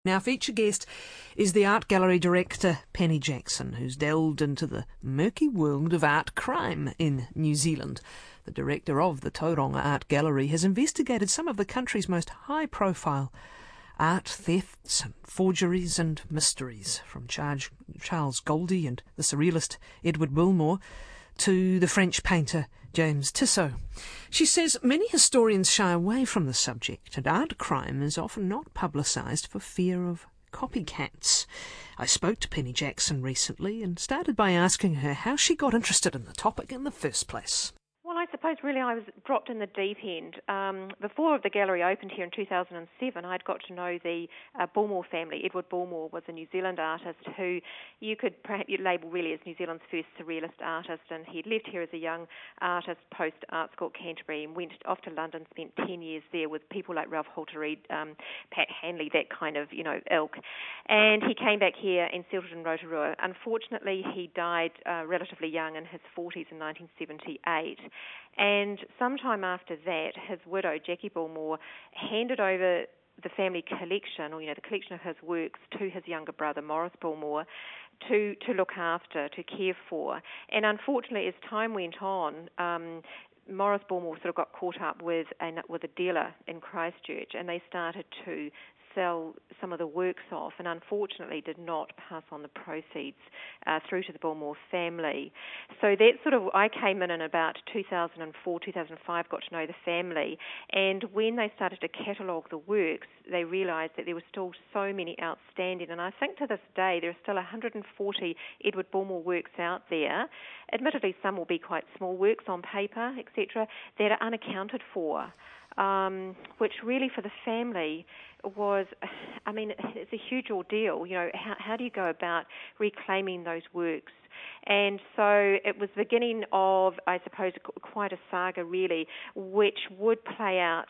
Our feature guest is the art gallery director Penny Jackson, who's delved into the murky world of art crime in New Zealand. The director of the Tauranga Art Gallery has investigated some of the country's most high-profile art thefts, and forgeries and mysteries, from Charles Goldie and the surrealist Edward Bulmore to the French painter James Tissot. She says many historians shy away from the subject, and art crime is often not publicised for fear of copycats. I spoke to Penny Jackson recently and started by asking her how she got interested in the topic in the first place. Well, I suppose really I was dropped in the deep end. Before the gallery opened here in 2007, I'd got to know the Bulmore family. Edward Bulmore was a New Zealand artist who you could label really as New Zealand's first surrealist artist, and he'd lived here as a young artist post-art school at Canterbury and went off to London, spent 10 years there with people like Ralph Halter-Reid, Pat Hanley, that kind of, ilk. And he came back here and settled in Rotorua. Unfortunately, he died relatively young in his 40s in 1978. And sometime after that, his widow, Jackie Bulmore, handed over the family collection, or the collection of his works, to his younger brother, Maurice Bulmore, to look after, to care for. And unfortunately, as time went on, Maurice Bulmore sort of got caught up with a dealer in Christchurch, and they started to sell some of the works off, and unfortunately did not pass on the proceeds through to the Bulmore family. So that I came in about 2004, 2005, got to know the family, and when they started to catalogue the works, they realised that there were still so many outstanding, and I think to this day there are still 140 Edward Bulmore works out there. Admittedly, some will be quite small works on paper, etc., that are unaccounted for. Which really for the family was, it's a huge ordeal. How do you go about reclaiming those works? And so it was the beginning of, I suppose, quite a saga really, which would play out,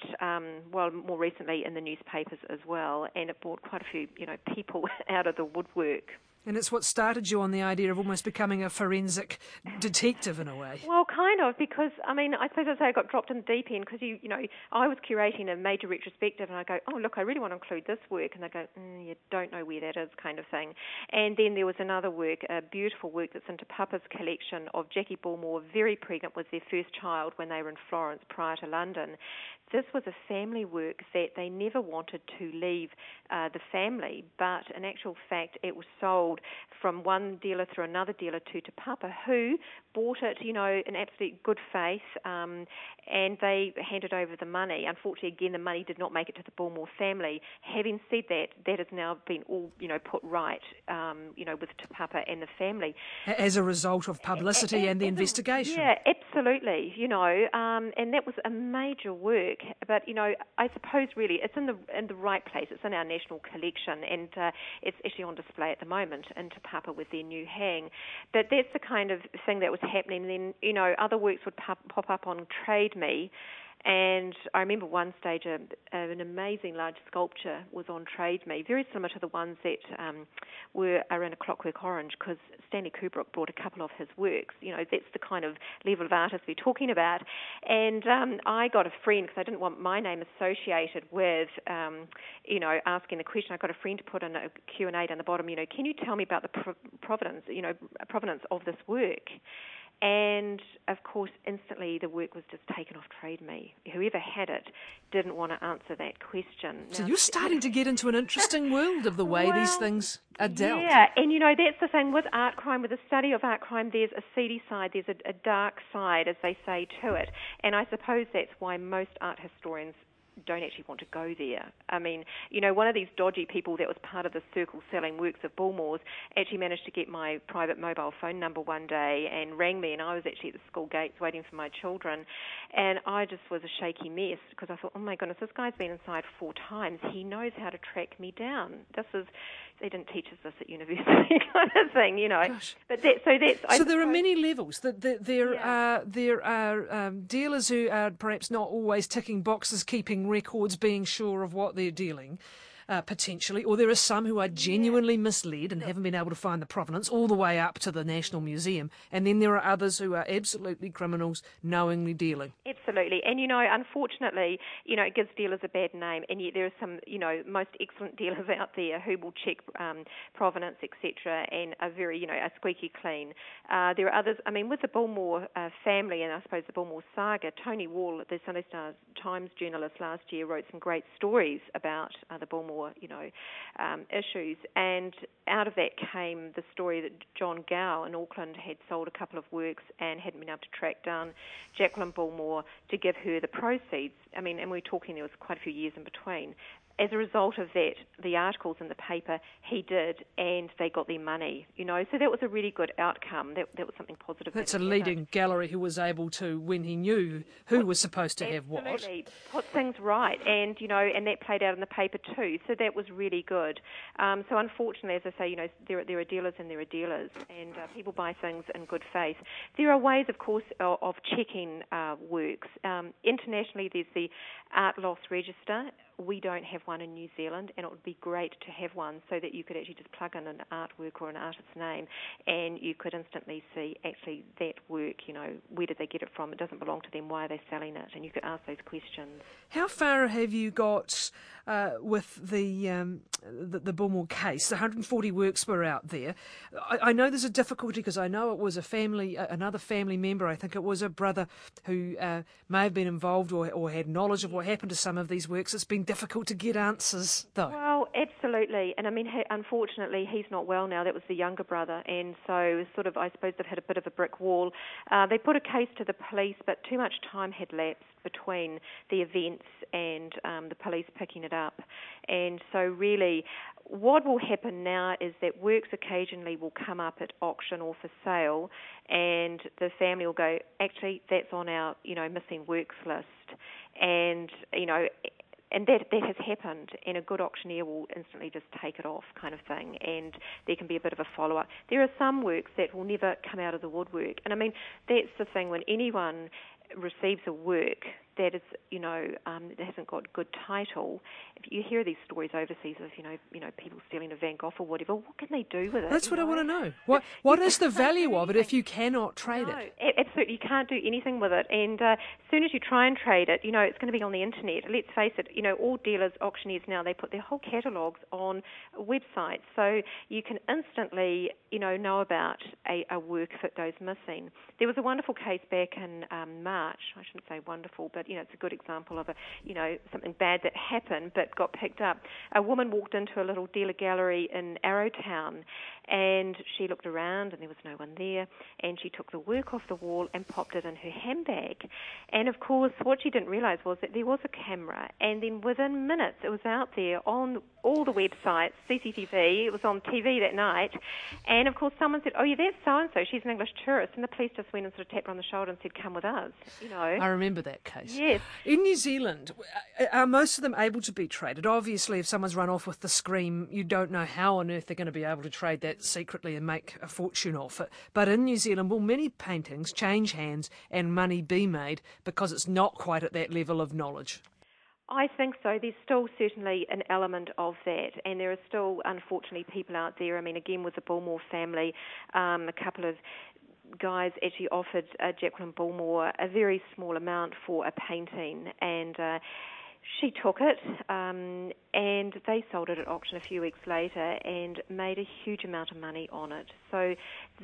more recently in the newspapers as well, and it brought quite a few, people out of the woodwork. And it's what started you on the idea of almost becoming a forensic detective in a way. Well, kind of, because, I suppose I'd say I got dropped in the deep end because, I was curating a major retrospective and I go, oh, look, I really want to include this work. And they go, you don't know where that is, kind of thing. And then there was another work, a beautiful work that's in Te Papa's collection of Jackie Bulmore, very pregnant with their first child when they were in Florence prior to London. This was a family work that they never wanted to leave the family, but in actual fact it was sold from one dealer through another dealer to Te Papa, who bought it, in absolute good faith, and they handed over the money. Unfortunately, again, the money did not make it to the Bulmore family. Having said that, that has now been all, put right, with Te Papa and the family. As a result of publicity and the investigation. Yeah, absolutely, and that was a major work. But, I suppose really it's in the right place. It's in our national collection, and it's actually on display at the moment in Te Papa with their new hang. But that's the kind of thing that was happening. And then, other works would pop up on Trade Me. And I remember one stage an amazing large sculpture was on Trade Me, very similar to the ones that are in A Clockwork Orange, because Stanley Kubrick brought a couple of his works. That's the kind of level of artist we're talking about. And I got a friend, because I didn't want my name associated with, asking the question. I got a friend to put in a Q&A down the bottom, can you tell me about the provenance of this work? And, of course, instantly the work was just taken off Trade Me. Whoever had it didn't want to answer that question. So you're starting to get into an interesting world of the way these things are dealt. Yeah, and, that's the thing with art crime, with the study of art crime, there's a seedy side, there's a dark side, as they say, to it. And I suppose that's why most art historians don't actually want to go there. One of these dodgy people that was part of the circle selling works of Bulmore's actually managed to get my private mobile phone number one day and rang me, and I was actually at the school gates waiting for my children, and I just was a shaky mess because I thought, oh my goodness, this guy's been inside 4 times. He knows how to track me down. They didn't teach us this at university, kind of thing, Gosh. But so there are many levels. There are dealers who are perhaps not always ticking boxes, keeping records, being sure of what they're dealing. potentially, or there are some who are genuinely misled and haven't been able to find the provenance all the way up to the National Museum, and then there are others who are absolutely criminals knowingly dealing. Absolutely. And, unfortunately, it gives dealers a bad name, and yet there are some, most excellent dealers out there who will check provenance, etc., and are very, are squeaky clean. There are others, with the Bullmore family, and I suppose the Bullmore saga, Tony Wall, the Sunday Times journalist last year, wrote some great stories about the Bullmore, issues, and out of that came the story that John Gow in Auckland had sold a couple of works and hadn't been able to track down Jacqueline Bullmore to give her the proceeds. And we're talking there was quite a few years in between. As a result of that, the articles in the paper, he did, and they got their money, So that was a really good outcome. That was something positive. That's a leading gallery who was able to, when he knew who was supposed to have what. Absolutely, put things right, and and that played out in the paper too. So that was really good. So unfortunately, as I say, there are dealers and there are dealers, and people buy things in good faith. There are ways, of course, of checking works. Internationally, there's the Art Loss Register. We don't have one in New Zealand, and it would be great to have one so that you could actually just plug in an artwork or an artist's name and you could instantly see actually that work, where did they get it from? It doesn't belong to them. Why are they selling it? And you could ask those questions. How far have you got with the Bullmore case? The 140 works were out there. I know there's a difficulty because I know it was a family, another family member, I think it was a brother who may have been involved or had knowledge of what happened to some of these works. It's been difficult to get answers, though. Well, absolutely. And unfortunately, he's not well now. That was the younger brother. And so I suppose they've hit a bit of a brick wall. They put a case to the police, but too much time had lapsed between the events and the police picking it up. And so really, what will happen now is that works occasionally will come up at auction or for sale, and the family will go, actually, that's on our, missing works list. And, and that has happened, and a good auctioneer will instantly just take it off, kind of thing, and there can be a bit of a follow-up. There are some works that will never come out of the woodwork, and that's the thing, when anyone receives a work that is, that hasn't got good title. If you hear these stories overseas of, people stealing a Van Gogh or whatever, what can they do with it? That's what I want to know. What is the value of it if you cannot trade it? Absolutely, you can't do anything with it. And as soon as you try and trade it, it's going to be on the internet. Let's face it, all dealers, auctioneers now, they put their whole catalogues on websites, so you can instantly, know about a work that goes missing. There was a wonderful case back in March. I shouldn't say wonderful, but it's a good example of something bad that happened but got picked up. A woman walked into a little dealer gallery in Arrowtown, and she looked around and there was no one there, and she took the work off the wall and popped it in her handbag. And of course, what she didn't realise was that there was a camera, and then within minutes it was out there on all the websites, CCTV, it was on TV that night, and of course someone said, oh yeah, that's so-and-so, she's an English tourist, and the police just went and sort of tapped her on the shoulder and said, come with us, I remember that case. Yes. In New Zealand, are most of them able to be traded? Obviously, if someone's run off with the Scream, you don't know how on earth they're going to be able to trade that secretly and make a fortune off it. But in New Zealand, will many paintings change hands and money be made because it's not quite at that level of knowledge? I think so. There's still certainly an element of that, and there are still, unfortunately, people out there. Again, with the Bullmore family, a couple of guys actually offered Jacqueline Bullmore a very small amount for a painting, and she took it, and they sold it at auction a few weeks later and made a huge amount of money on it. So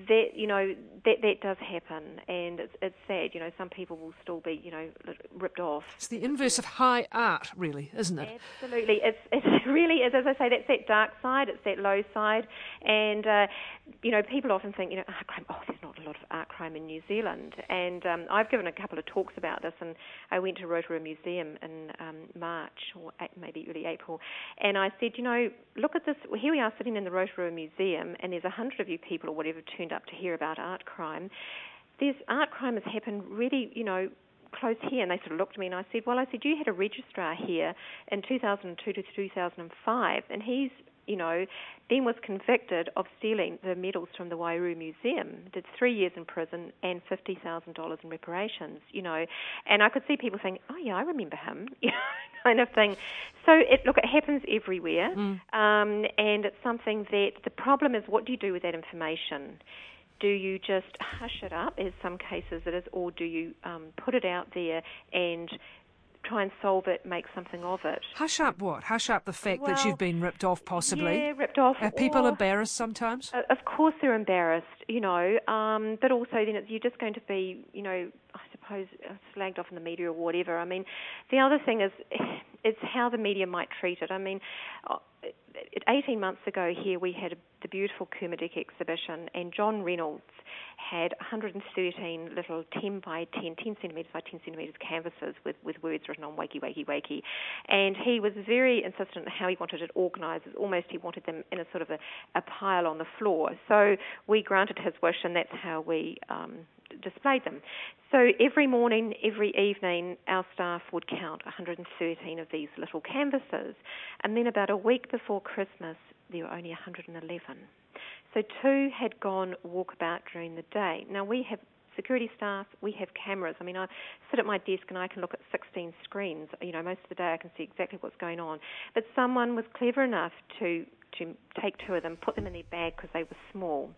that that does happen, and it's sad. Some people will still be ripped off. It's the inverse of high art, really, isn't it? Absolutely, it really is. As I say, that's that dark side. It's that low side, and people often think art crime. Oh, there's not a lot of art crime in New Zealand, and I've given a couple of talks about this, and I went to Rotorua Museum in March or maybe early April, and I said, look at this. Well, here we are sitting in the Rotorua Museum, and there's 100 of you people or whatever turned up to hear about art crime. Art crime has happened really, close here. And they sort of looked at me and I said, you had a registrar here in 2002 to 2005, and he's, then was convicted of stealing the medals from the Wairau Museum. Did 3 years in prison and $50,000 in reparations, And I could see people saying, oh yeah, I remember him. kind of thing. So it happens everywhere, and it's something that the problem is, what do you do with that information? Do you just hush it up, as some cases it is, or do you put it out there and try and solve it, make something of it? Hush up what? Hush up the fact that you've been ripped off, possibly? Yeah, ripped off. Are people embarrassed sometimes? Of course they're embarrassed, but also then you're just going to be, I suppose, slagged off in the media or whatever. I mean, the other thing is it's how the media might treat it. I mean, 18 months ago here we had the beautiful Kermadec exhibition, and John Reynolds had 113 little 10 centimetres by 10 centimetres canvases with words written on wakey, wakey, wakey. And he was very insistent on how he wanted it organised. Almost he wanted them in a sort of a pile on the floor. So we granted his wish, and that's how we displayed them. So every morning, every evening, our staff would count 113 of these little canvases. And then about a week before Christmas, there were only 111. So 2 had gone walkabout during the day. Now, we have security staff, we have cameras. I mean, I sit at my desk and I can look at 16 screens. Most of the day I can see exactly what's going on. But someone was clever enough to take 2 of them, put them in their bag because they were small.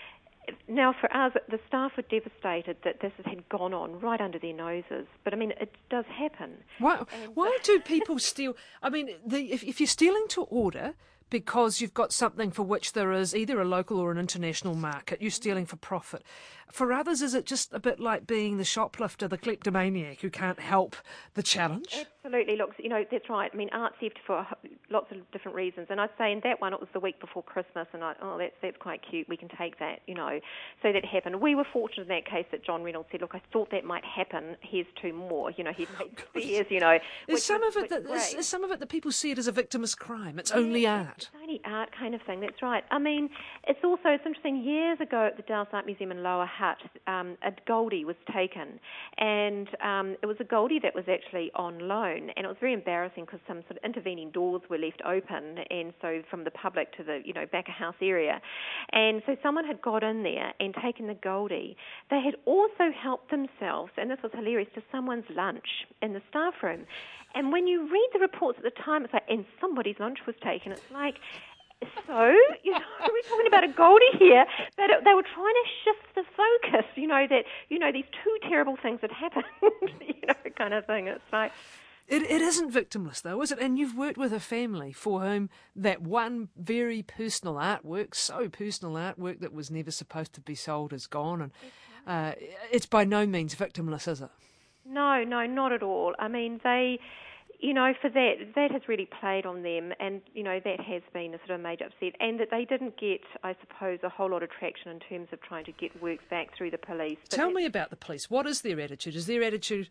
Now, for us, the staff were devastated that this had gone on right under their noses. But, I mean, it does happen. Why do people steal? I mean, if you're stealing to order because you've got something for which there is either a local or an international market, you're stealing for profit. For others, is it just a bit like being the shoplifter, the kleptomaniac who can't help the challenge? Absolutely. Look, that's right. I mean, art theft for lots of different reasons. And I'd say in that one, it was the week before Christmas, and that's quite cute. We can take that, So that happened. We were fortunate in that case that John Reynolds said, look, I thought that might happen. Here's 2 more. He'd make spares, Is some of it that people see it as a victimless crime? It's only art. It's only art kind of thing, that's right. I mean, it's interesting, years ago at the Dallas Art Museum in Lower Hutt, a Goldie was taken, and it was a Goldie that was actually on loan, and it was very embarrassing because some sort of intervening doors were left open, and so from the public to the back of house area, and so someone had got in there and taken the Goldie. They had also helped themselves, and this was hilarious, to someone's lunch in the staff room. And when you read the reports at the time, it's like, and somebody's lunch was taken. It's like, so, we're talking about a Goldie here, that they were trying to shift the focus, that, these 2 terrible things had happened, kind of thing. It's like... It isn't victimless, though, is it? And you've worked with a family for whom that one very personal artwork, so personal artwork that was never supposed to be sold, is gone. And it's by no means victimless, is it? No, not at all. I mean, they... for that has really played on them, and, that has been a sort of major upset, and that they didn't get, I suppose, a whole lot of traction in terms of trying to get works back through the police. Tell me about the police. What is their attitude? Is their attitude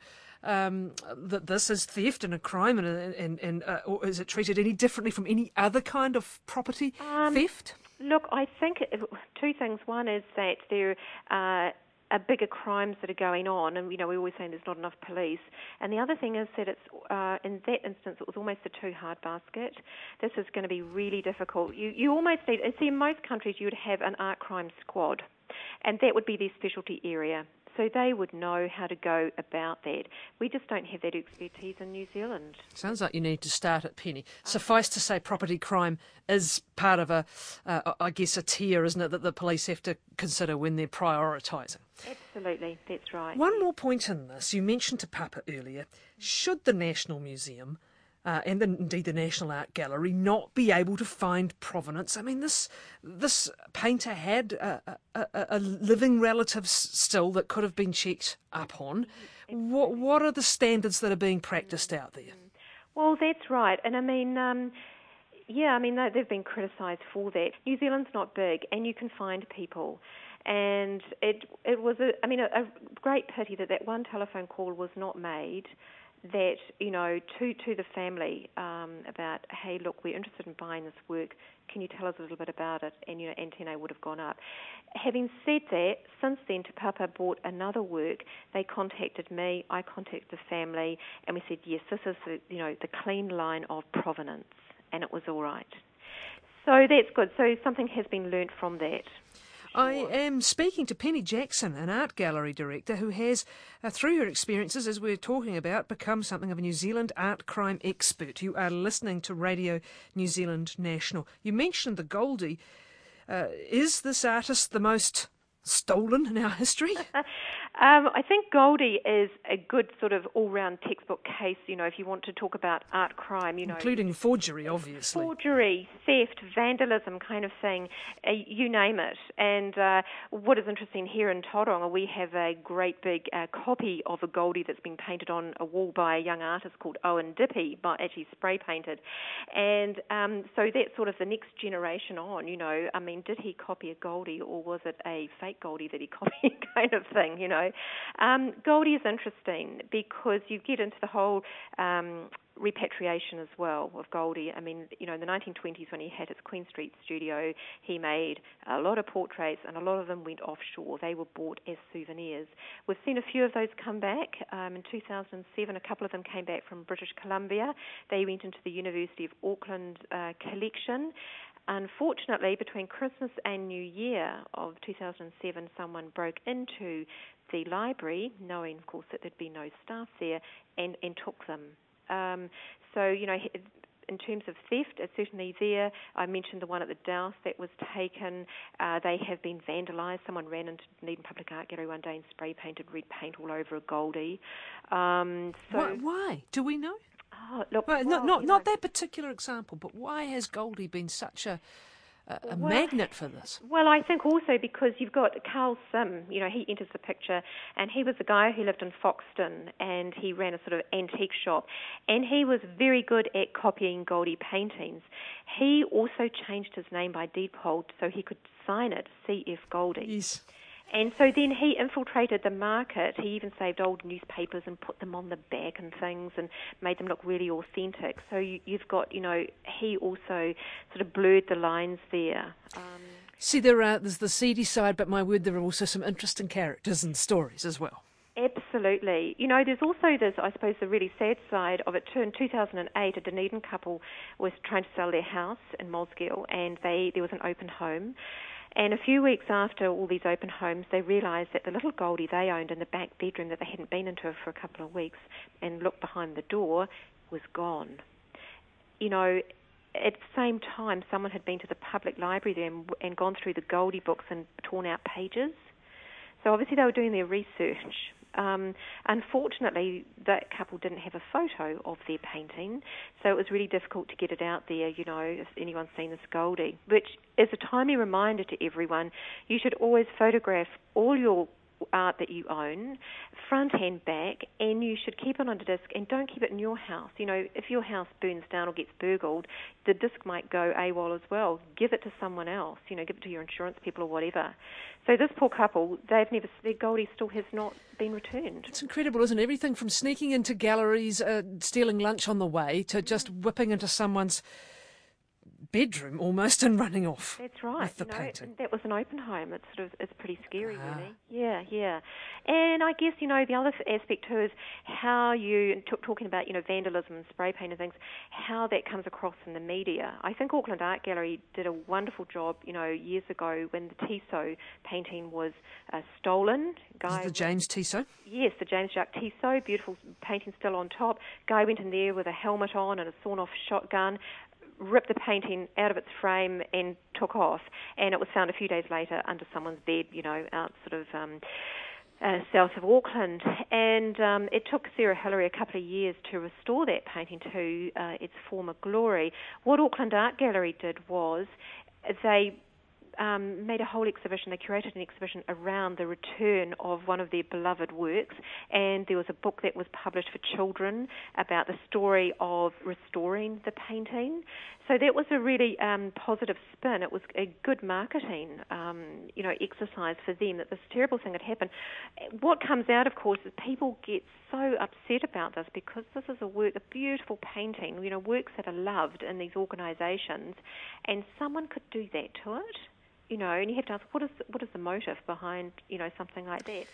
that this is theft and a crime, or is it treated any differently from any other kind of property theft? Look, I think 2 things. One is that there are bigger crimes that are going on, and we're always saying there's not enough police. And the other thing is that it's in that instance it was almost a too hard basket. This is going to be really difficult. You almost need. See, in most countries you would have an art crime squad, and that would be their specialty area. So they would know how to go about that. We just don't have that expertise in New Zealand. Sounds like you need to start at Penny. Suffice to say, property crime is part of a tier, isn't it, that the police have to consider when they're prioritising. Absolutely, that's right. One more point in this. You mentioned Te Papa earlier. Should the National Museum and indeed the National Art Gallery not be able to find provenance? I mean, this painter had a living relative still that could have been checked up on. What are the standards that are being practised out there? Well, that's right. And I mean, they've been criticised for that. New Zealand's not big, and you can find people. And it was a great pity that one telephone call was not made, that, to the family about, hey, look, we're interested in buying this work. Can you tell us a little bit about it? And, antennae would have gone up. Having said that, since then, Te Papa bought another work. They contacted me, I contacted the family, and we said, yes, this is the clean line of provenance, and it was all right. So that's good. So something has been learnt from that. I am speaking to Penny Jackson, an art gallery director who has, through her experiences, as we're talking about, become something of a New Zealand art crime expert. You are listening to Radio New Zealand National. You mentioned the Goldie. Is this artist the most stolen in our history? I think Goldie is a good sort of all-round textbook case, if you want to talk about art crime, Including forgery, obviously. Forgery, theft, vandalism kind of thing, you name it. And what is interesting here in Tauranga, we have a great big copy of a Goldie that's been painted on a wall by a young artist called Owen Dippy, actually spray painted. And so that's sort of the next generation on, did he copy a Goldie or was it a fake Goldie that he copied kind of thing, Goldie is interesting because you get into the whole repatriation as well of Goldie. In the 1920s when he had his Queen Street studio, he made a lot of portraits and a lot of them went offshore. They were bought as souvenirs. We've seen a few of those come back. In 2007, a couple of them came back from British Columbia. They went into the University of Auckland collection. Unfortunately, between Christmas and New Year of 2007, someone broke into the library, knowing, of course, that there'd be no staff there, and took them. In terms of theft, it's certainly there. I mentioned the one at the Dowse that was taken. They have been vandalised. Someone ran into Dunedin Public Art Gallery one day and spray-painted red paint all over a Goldie. Why? Do we know? Oh, look, not that particular example, but why has Goldie been such a magnet for this? Well, I think also because you've got Carl Sim, he enters the picture, and he was a guy who lived in Foxton, and he ran a sort of antique shop, and he was very good at copying Goldie paintings. He also changed his name by deed poll so he could sign it C.F. Goldie. Yes. And so then he infiltrated the market. He even saved old newspapers and put them on the back and things and made them look really authentic. So you've got, he also sort of blurred the lines there. See, there's the seedy side, but my word, there are also some interesting characters and stories as well. Absolutely. There's also this, I suppose, the really sad side of it too. In 2008, a Dunedin couple was trying to sell their house in Mosgiel, and there was an open home. And a few weeks after all these open homes, they realised that the little Goldie they owned in the back bedroom that they hadn't been into for a couple of weeks and looked behind the door was gone. At the same time, someone had been to the public library there and gone through the Goldie books and torn out pages. So obviously they were doing their research. Unfortunately, that couple didn't have a photo of their painting, so it was really difficult to get it out there, if anyone's seen this Goldie, which is a timely reminder to everyone. You should always photograph all your art that you own, front and back, and you should keep it on a disc and don't keep it in your house. If your house burns down or gets burgled, the disc might go AWOL as well. Give it to someone else, give it to your insurance people or whatever. So this poor couple, their Goldie still has not been returned. It's incredible, isn't it? Everything from sneaking into galleries, stealing lunch on the way, to just whipping into someone's bedroom almost and running off. That's right. With the painting. That was an open home. It's pretty scary, really. Yeah. And I guess, the other aspect too is how you, talking about, vandalism and spray paint and things, how that comes across in the media. I think Auckland Art Gallery did a wonderful job, years ago when the Tissot painting was stolen. Is it the James Tissot? Yes, the James Jacques Tissot, beautiful painting still on top. Guy went in there with a helmet on and a sawn-off shotgun, ripped the painting out of its frame and took off, and it was found a few days later under someone's bed, out sort of south of Auckland. And it took Sarah Hillary a couple of years to restore that painting to its former glory. What Auckland Art Gallery did was they made a whole exhibition. They curated an exhibition around the return of one of their beloved works, and there was a book that was published for children about the story of restoring the painting. So that was a really positive spin. It was a good marketing, exercise for them that this terrible thing had happened. What comes out, of course, is people get so upset about this because this is a beautiful painting, works that are loved in these organisations, and someone could do that to it. And you have to ask, what is the motive behind, something like that?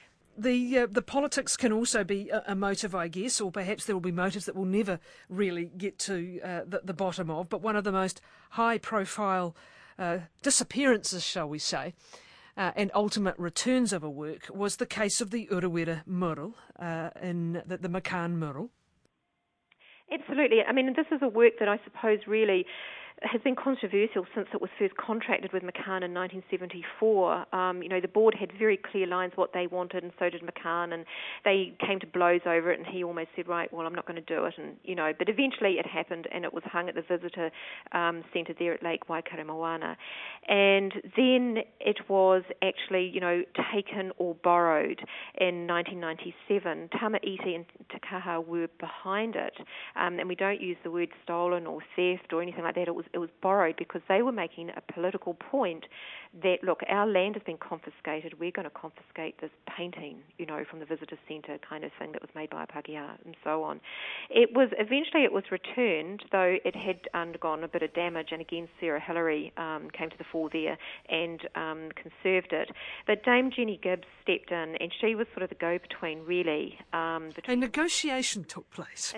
The politics can also be a motive, I guess, or perhaps there will be motives that we'll never really get to the bottom of. But one of the most high-profile disappearances, shall we say, and ultimate returns of a work was the case of the Urewera mural, in the McCann mural. Absolutely. I mean, this is a work that I suppose really has been controversial since it was first contracted with McCann in 1974. The board had very clear lines what they wanted, and so did McCann, and they came to blows over it, and he almost said, right, well, I'm not going to do it, but eventually it happened, and it was hung at the visitor centre there at Lake Waikato Moana. And then it was actually, taken or borrowed in 1997. Tama Iti and Te Kaha were behind it, and we don't use the word stolen or theft or anything like that. It was borrowed because they were making a political point that, look, our land has been confiscated. We're going to confiscate this painting, from the visitor centre kind of thing that was made by a Pākehā and so on. Eventually it was returned, though it had undergone a bit of damage, and again Sarah Hillary came to the fore there and conserved it. But Dame Jenny Gibbs stepped in, and she was sort of the go-between, really. A negotiation took place.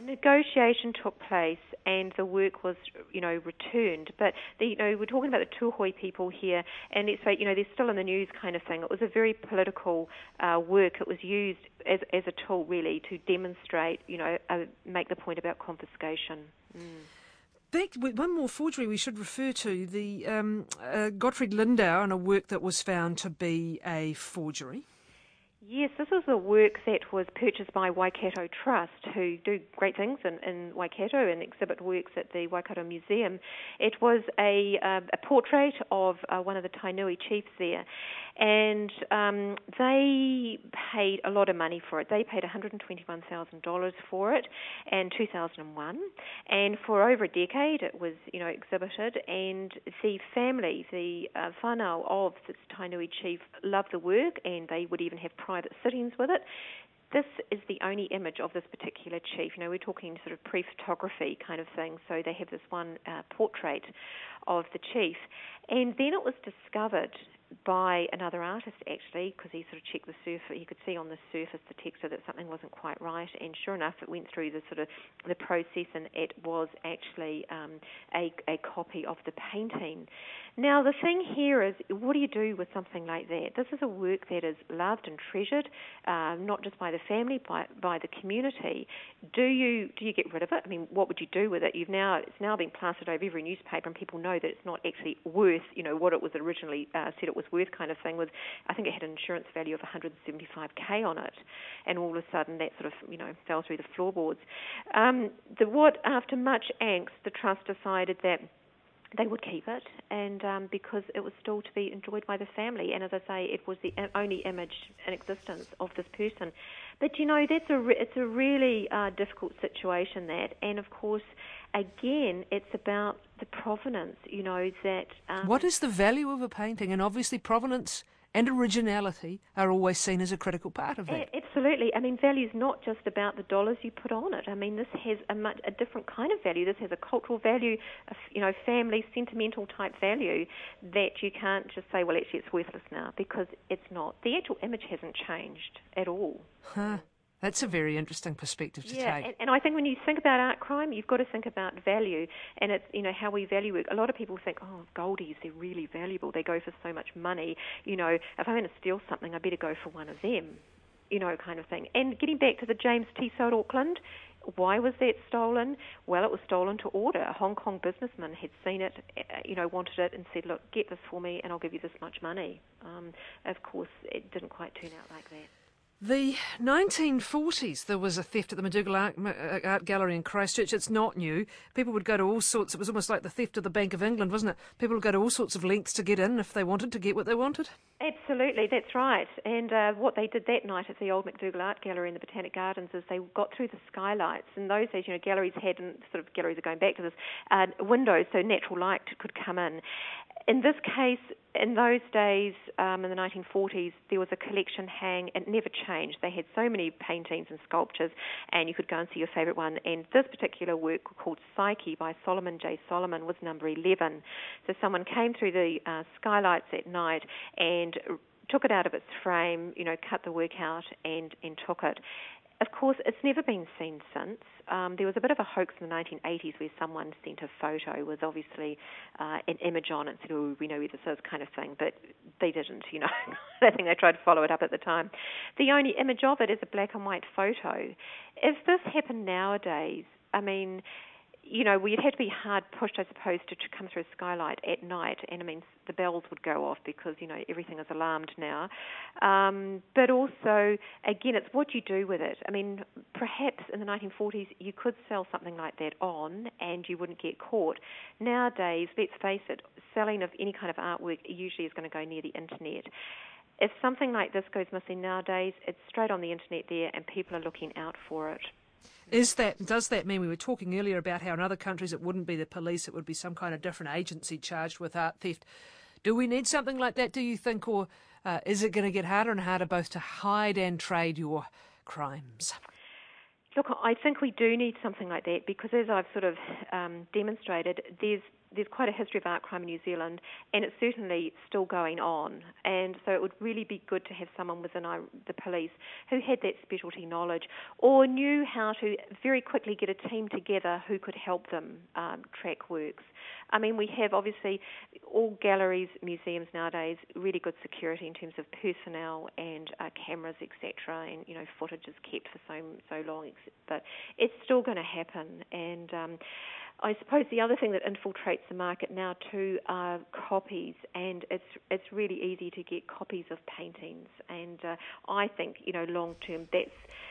And the work was, returned. But we're talking about the Tūhoe people here, and it's like, they're still in the news kind of thing. It was a very political work. It was used as a tool, really, to demonstrate, make the point about confiscation. One more forgery we should refer to, the Gottfried Lindau, and a work that was found to be a forgery. Yes, this was a work that was purchased by Waikato Trust, who do great things in Waikato and exhibit works at the Waikato Museum. It was a portrait of one of the Tainui chiefs there, and they paid a lot of money for it. They paid $121,000 for it in 2001, and for over a decade it was, exhibited, and the family, the whānau of this Tainui chief, loved the work, and they would even have private sittings with it. This is the only image of this particular chief. We're talking sort of pre-photography kind of thing, so they have this one portrait of the chief. And then it was discovered by another artist, actually, because he sort of checked the surface. He could see on the surface, the texture, that something wasn't quite right, and sure enough, it went through the process, and it was actually a copy of the painting. Now, the thing here is, what do you do with something like that? This is a work that is loved and treasured, not just by the family, by the community. Do you get rid of it? I mean, what would you do with it? It's now been plastered over every newspaper, and people know that it's not actually worth, what it was originally said it was worth, kind of thing. I think it had an insurance value of $175,000 on it, and all of a sudden that sort of, fell through the floorboards. After much angst, the trust decided that they would keep it, and because it was still to be enjoyed by the family, and as I say, it was the only image in existence of this person. But it's a really difficult situation, that, and of course, again, it's about the provenance. That what is the value of a painting? And obviously, provenance and originality are always seen as a critical part of that. Absolutely. I mean, value is not just about the dollars you put on it. I mean, this has a different kind of value. This has a cultural value, family, sentimental type value that you can't just say, well, actually, it's worthless now, because it's not. The actual image hasn't changed at all. Huh. That's a very interesting perspective to take. And I think when you think about art crime, you've got to think about value, and it's, how we value it. A lot of people think, goldies, they're really valuable. They go for so much money. If I'm going to steal something, I better go for one of them, kind of thing. And getting back to the James Tissot Auckland, why was that stolen? Well, it was stolen to order. A Hong Kong businessman had seen it, wanted it, and said, look, get this for me and I'll give you this much money. Of course, it didn't quite turn out like that. The 1940s, there was a theft at the MacDougall Art Gallery in Christchurch. It's not new. People would go to all sorts. It was almost like the theft of the Bank of England, wasn't it? People would go to all sorts of lengths to get in if they wanted to get what they wanted. Absolutely, that's right. And what they did that night at the old MacDougall Art Gallery in the Botanic Gardens is they got through the skylights. In those days, galleries had, and sort of galleries are going back to this, windows so natural light could come in. In this case, in those days, in the 1940s, there was a collection hang. It never changed. They had so many paintings and sculptures, and you could go and see your favourite one. And this particular work, called Psyche by Solomon J. Solomon, was number 11. So someone came through the skylights at night and took it out of its frame, cut the work out and took it. Of course, it's never been seen since. There was a bit of a hoax in the 1980s where someone sent a photo with obviously an image on it and said, oh, we know who this is, kind of thing, but they didn't, I think they tried to follow it up at the time. The only image of it is a black and white photo. If this happened nowadays, I mean, we'd have to be hard pushed, I suppose, to come through a skylight at night, and I mean, the bells would go off because, everything is alarmed now. But also, again, it's what you do with it. I mean, perhaps in the 1940s, you could sell something like that on and you wouldn't get caught. Nowadays, let's face it, selling of any kind of artwork usually is going to go near the internet. If something like this goes missing nowadays, it's straight on the internet there and people are looking out for it. Does that mean, we were talking earlier about how in other countries it wouldn't be the police, it would be some kind of different agency charged with art theft? Do we need something like that, do you think, or is it going to get harder and harder both to hide and trade your crimes? Look, I think we do need something like that because, as I've sort of demonstrated, there's quite a history of art crime in New Zealand, and it's certainly still going on. And so it would really be good to have someone within the police who had that specialty knowledge or knew how to very quickly get a team together who could help them track works. I mean, we have obviously all galleries, museums nowadays, really good security in terms of personnel and cameras, etc. And footage is kept for so long, but it's still going to happen. And I suppose the other thing that infiltrates the market now too are copies, and it's really easy to get copies of paintings. And I think long term that's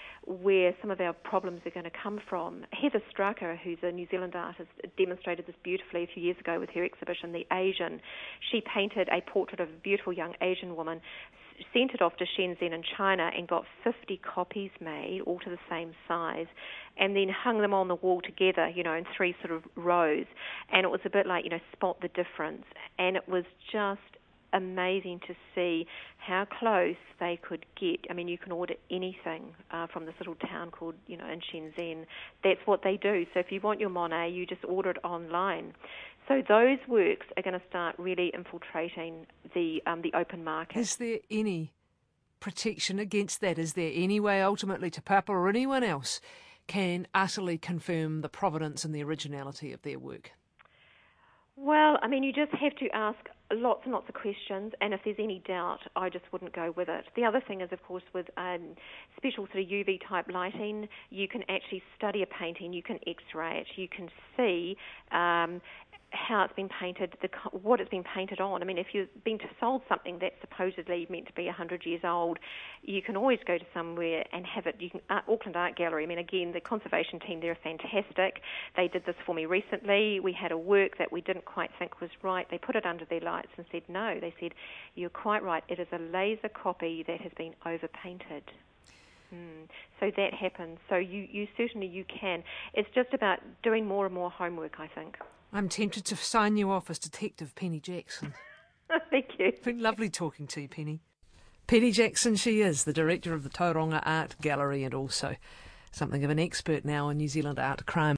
where some of our problems are going to come from. Heather Straka, who's a New Zealand artist, demonstrated this beautifully a few years ago with her exhibition, The Asian. She painted a portrait of a beautiful young Asian woman, sent it off to Shenzhen in China and got 50 copies made, all to the same size, and then hung them on the wall together, in 3 sort of rows. And it was a bit like, spot the difference. And it was just amazing to see how close they could get. I mean, you can order anything from this little town called, in Shenzhen. That's what they do. So if you want your Monet, you just order it online. So those works are going to start really infiltrating the open market. Is there any protection against that? Is there any way ultimately to Papa or anyone else can utterly confirm the provenance and the originality of their work? Well, I mean, you just have to ask lots and lots of questions, and if there's any doubt, I just wouldn't go with it. The other thing is, of course, with special sort of UV-type lighting, you can actually study a painting, you can X-ray it, you can see how it's been painted, what it's been painted on. I mean, if you've been sold something that's supposedly meant to be 100 years old, you can always go to somewhere and have it. Auckland Art Gallery, I mean, again, the conservation team, they're fantastic. They did this for me recently. We had a work that we didn't quite think was right. They put it under their lights and said, no. They said, you're quite right. It is a laser copy that has been overpainted. So that happens. So you certainly can. It's just about doing more and more homework, I think. I'm tempted to sign you off as Detective Penny Jackson. Thank you. It's been lovely talking to you, Penny. Penny Jackson, she is the director of the Tauranga Art Gallery and also something of an expert now in New Zealand art crime.